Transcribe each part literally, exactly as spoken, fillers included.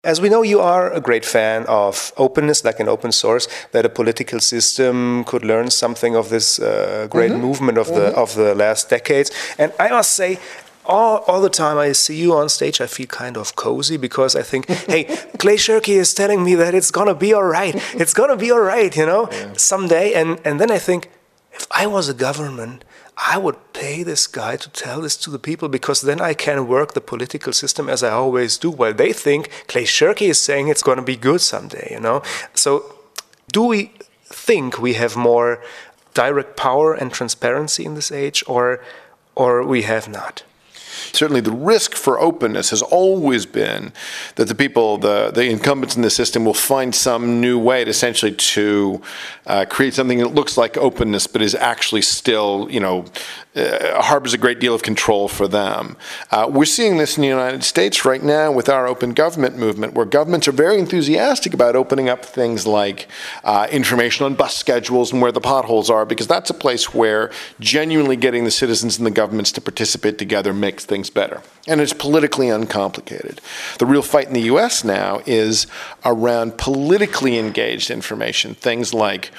As we know, you are a great fan of openness, like an open source, that a political system could learn something of this uh, great mm-hmm. movement of mm-hmm. the of the last decades. And I must say, all, all the time I see you on stage, I feel kind of cozy because I think, hey, Clay Shirky is telling me that it's gonna be all right. It's gonna be all right, you know, yeah. someday. And and then I think, if I was a government, I would pay this guy to tell this to the people, because then I can work the political system as I always do, while they think Clay Shirky is saying it's going to be good someday, you know? So do we think we have more direct power and transparency in this age, or, or we have not? Certainly the risk for openness has always been that the people, the, the incumbents in the system will find some new way to essentially to uh, create something that looks like openness but is actually still, you know, uh, harbors a great deal of control for them. Uh, we're seeing this in the United States right now with our open government movement, where governments are very enthusiastic about opening up things like uh, information on bus schedules and where the potholes are, because that's a place where genuinely getting the citizens and the governments to participate together makes things better. And it's politically uncomplicated. The real fight in the U S now is around politically engaged information, things like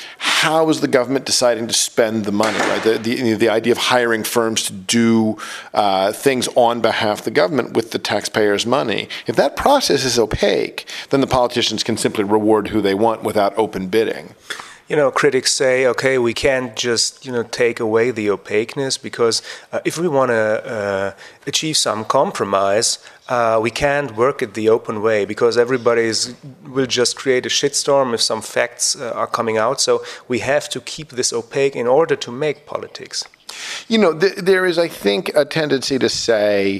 how is the government deciding to spend the money, right? The, the, the idea of hiring firms to do uh, things on behalf of the government with the taxpayers' money. If that process is opaque, then the politicians can simply reward who they want without open bidding. You know, critics say, okay, we can't just, you know, take away the opaqueness, because uh, if we want to uh, achieve some compromise, uh, we can't work it the open way, because everybody will just create a shitstorm if some facts uh, are coming out. So we have to keep this opaque in order to make politics. You know, th there is, I think, a tendency to say,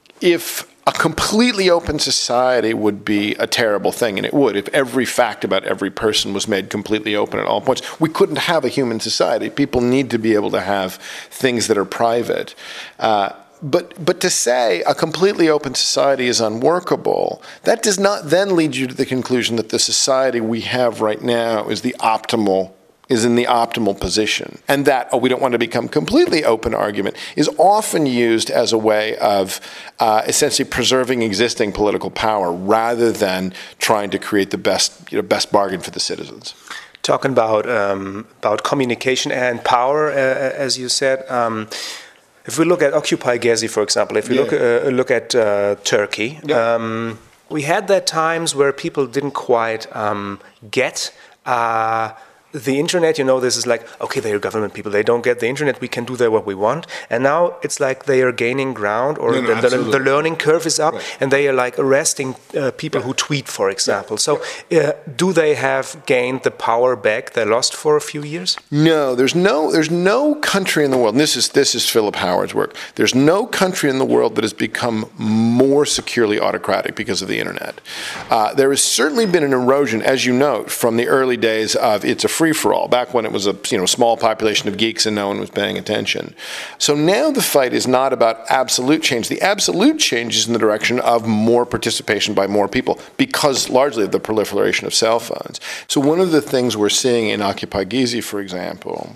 if a completely open society would be a terrible thing, and it would. If every fact about every person was made completely open at all points, we couldn't have a human society. People need to be able to have things that are private. Uh, but, but to say a completely open society is unworkable, that does not then lead you to the conclusion that the society we have right now is the optimal is in the optimal position. And that, oh, we don't want to become completely open argument is often used as a way of uh, essentially preserving existing political power rather than trying to create the best, you know, best bargain for the citizens. Talking about, um, about communication and power, uh, as you said, um, if we look at Occupy Gezi, for example, if we yeah. look, uh, look at uh, Turkey, yeah. um, we had that times where people didn't quite um, get uh, the internet. You know, this is like, okay, they are government people, they don't get the internet, we can do there what we want. And now it's like they are gaining ground, or no, no, the, the, the learning curve is up, right. and they are like arresting uh, people yeah. who tweet, for example. Yeah. So uh, do they have gained the power back they lost for a few years? No, there's no, there's no country in the world, and this is, this is Philip Howard's work, there's no country in the world that has become more securely autocratic because of the internet. Uh, there has certainly been an erosion, as you note, from the early days of it's a free-for-all, back when it was a you know small population of geeks and no one was paying attention. So now the fight is not about absolute change. The absolute change is in the direction of more participation by more people, because largely of the proliferation of cell phones. So one of the things we're seeing in Occupy Gezi, for example,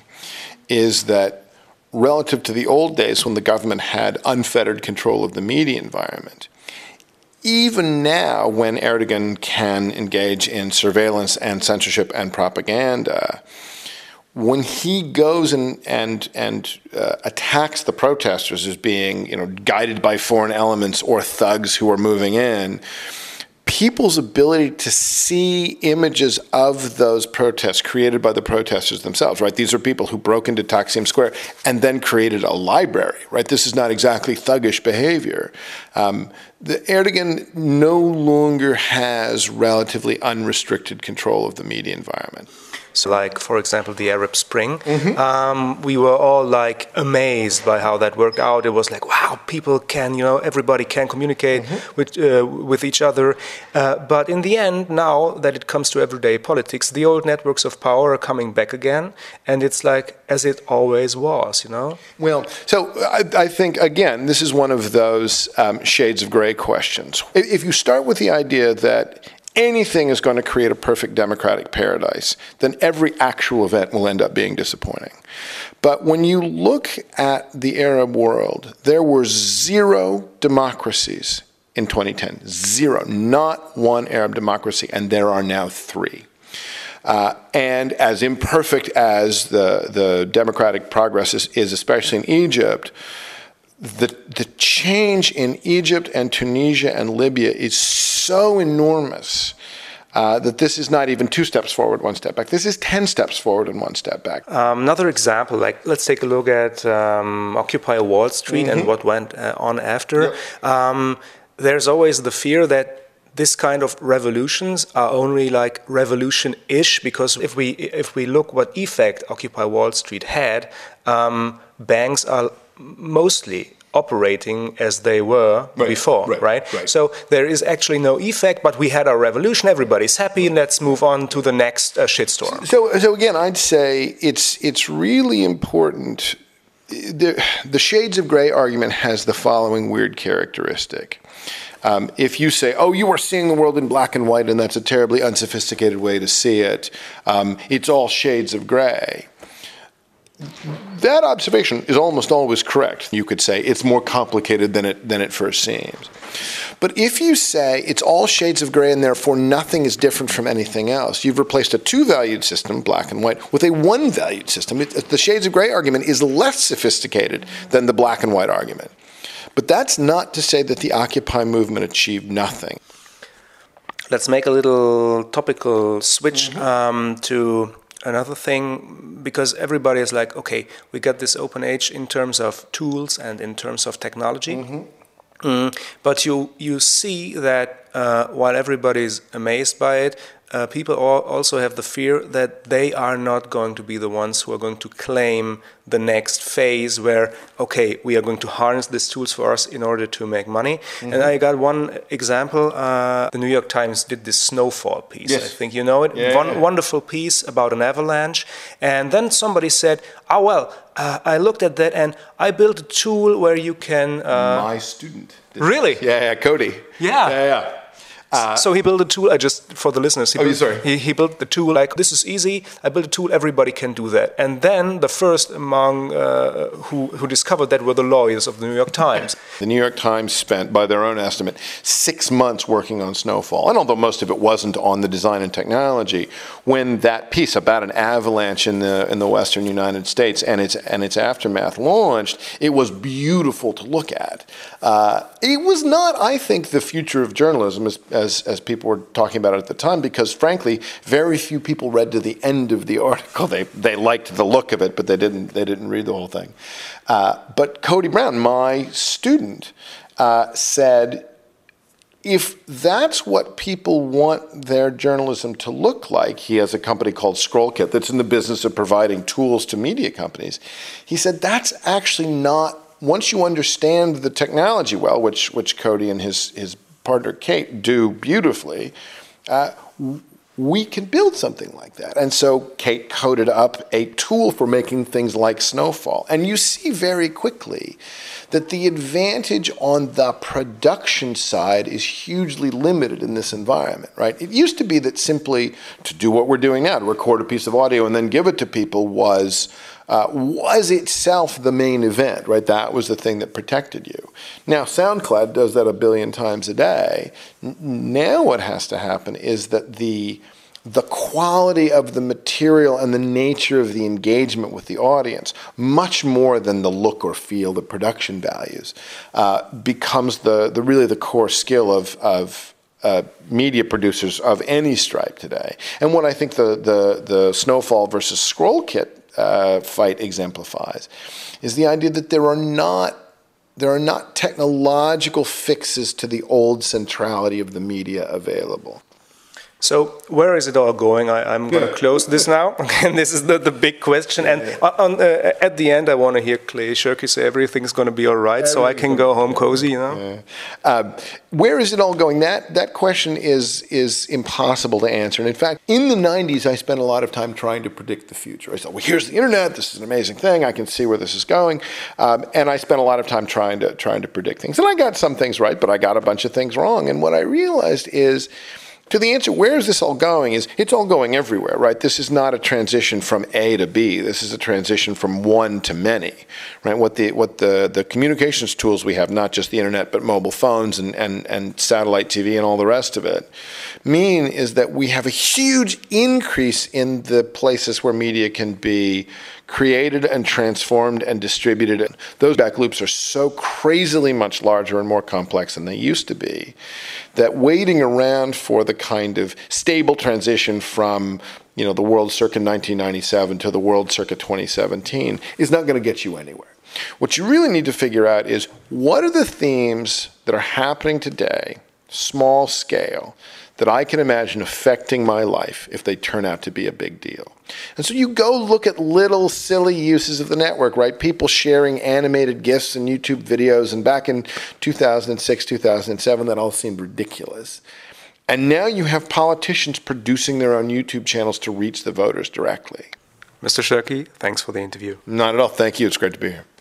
is that relative to the old days when the government had unfettered control of the media environment, even now, when Erdogan can engage in surveillance and censorship and propaganda, when he goes and and and uh, attacks the protesters as being, you know, guided by foreign elements or thugs who are moving in, people's ability to see images of those protests created by the protesters themselves, right? These are people who broke into Taksim Square and then created a library, right? This is not exactly thuggish behavior. Um, the Erdogan no longer has relatively unrestricted control of the media environment. So like, for example, the Arab Spring, mm-hmm. um, we were all like amazed by how that worked out. It was like, wow, people can, you know, everybody can communicate mm-hmm. with uh, with each other. Uh, but in the end, now that it comes to everyday politics, the old networks of power are coming back again. And it's like, as it always was, you know? Well, so I, I think, again, this is one of those um, shades of gray questions. If you start with the idea that anything is going to create a perfect democratic paradise, then every actual event will end up being disappointing. But when you look at the Arab world, there were zero democracies in twenty ten. Zero. Not one Arab democracy, and there are now three. Uh, and as imperfect as the, the democratic progress is, is, especially in Egypt, the, the change in Egypt and Tunisia and Libya is so enormous uh, that this is not even two steps forward, one step back. This is ten steps forward and one step back. Um, another example, like let's take a look at um, Occupy Wall Street mm-hmm. and what went uh, on after. Yep. Um, there's always the fear that this kind of revolutions are only like revolution-ish, because if we if we look what effect Occupy Wall Street had, um, banks are mostly operating as they were right, before, right, right? right? So there is actually no effect, but we had our revolution, everybody's happy, right. Let's move on to the next uh, shitstorm. So, so again, I'd say it's it's really important. The, the shades of gray argument has the following weird characteristic. Um, if you say, oh, you are seeing the world in black and white, and that's a terribly unsophisticated way to see it, um, it's all shades of gray. That observation is almost always correct. You could say it's more complicated than it, than it first seems. But if you say it's all shades of gray and therefore nothing is different from anything else, you've replaced a two-valued system, black and white, with a one-valued system. It, the shades of gray argument is less sophisticated than the black and white argument. But that's not to say that the Occupy movement achieved nothing. Let's make a little topical switch mm-hmm. um, to another thing, because everybody is like, okay, we got this open age in terms of tools and in terms of technology. Mm-hmm. Mm, but you you see that uh, while everybody is amazed by it, uh, people also have the fear that they are not going to be the ones who are going to claim the next phase where, okay, we are going to harness these tools for us in order to make money. Mm-hmm. And I got one example. Uh, the New York Times did this snowfall piece. Yes. I think you know it. Yeah, one yeah. Wonderful piece about an avalanche. And then somebody said, oh, well, uh, I looked at that and I built a tool where you can... Uh, My student. Really? Yeah, yeah, Cody. Yeah. Yeah, yeah. Uh, so he built a tool, I just, for the listeners, he, oh, built, sorry. He, he built the tool like, this is easy, I built a tool, everybody can do that. And then the first among uh, who, who discovered that were the lawyers of the New York Times. The New York Times spent, by their own estimate, six months working on Snowfall. And although most of it wasn't on the design and technology, when that piece about an avalanche in the in the western United States and its and its aftermath launched, it was beautiful to look at. Uh, it was not, I think, the future of journalism as, as as people were talking about it at the time, because frankly, very few people read to the end of the article. They they liked the look of it, but they didn't they didn't read the whole thing. Uh, but Cody Brown, my student, uh, said, if that's what people want their journalism to look like, he has a company called ScrollKit that's in the business of providing tools to media companies. He said that's actually not, once you understand the technology well, which which Cody and his his partner Kate do beautifully, uh, we can build something like that. And so Kate coded up a tool for making things like Snowfall. And you see very quickly that the advantage on the production side is hugely limited in this environment, right? It used to be that simply to do what we're doing now, to record a piece of audio and then give it to people was uh, was itself the main event, right? That was the thing that protected you. Now, SoundCloud does that a billion times a day. N- now what has to happen is that the the quality of the material and the nature of the engagement with the audience, much more than the look or feel, the production values, uh, becomes the, the really the core skill of, of uh, media producers of any stripe today. And what I think the, the, the Snowfall versus ScrollKit uh, fight exemplifies is the idea that there are not there are not technological fixes to the old centrality of the media available. So where is it all going? I, I'm going to close this now. And this is the, the big question. And on, uh, at the end, I want to hear Clay Shirky say everything's going to be all right, so I can go home cozy, you know? Yeah. Uh, where is it all going? That that question is is impossible to answer. And in fact, in the nineties, I spent a lot of time trying to predict the future. I thought, well, here's the internet. This is an amazing thing. I can see where this is going. Um, and I spent a lot of time trying to trying to predict things. And I got some things right, but I got a bunch of things wrong. And what I realized is, To the answer, where is this all going, is it's all going everywhere, right? This is not a transition from A to B. This is a transition from one to many, right? What the what the, the communications tools we have, not just the internet, but mobile phones and, and, and satellite T V and all the rest of it, mean is that we have a huge increase in the places where media can be created and transformed and distributed. Those back loops are so crazily much larger and more complex than they used to be that waiting around for the kind of stable transition from, you know, the world circa nineteen ninety-seven to the world circa twenty seventeen is not going to get you anywhere. What you really need to figure out is what are the themes that are happening today, small scale, that I can imagine affecting my life if they turn out to be a big deal. And so you go look at little silly uses of the network, right? People sharing animated GIFs and YouTube videos, and back in two thousand six, two thousand seven, that all seemed ridiculous. And now you have politicians producing their own YouTube channels to reach the voters directly. Mister Shirky, thanks for the interview. Not at all. Thank you. It's great to be here.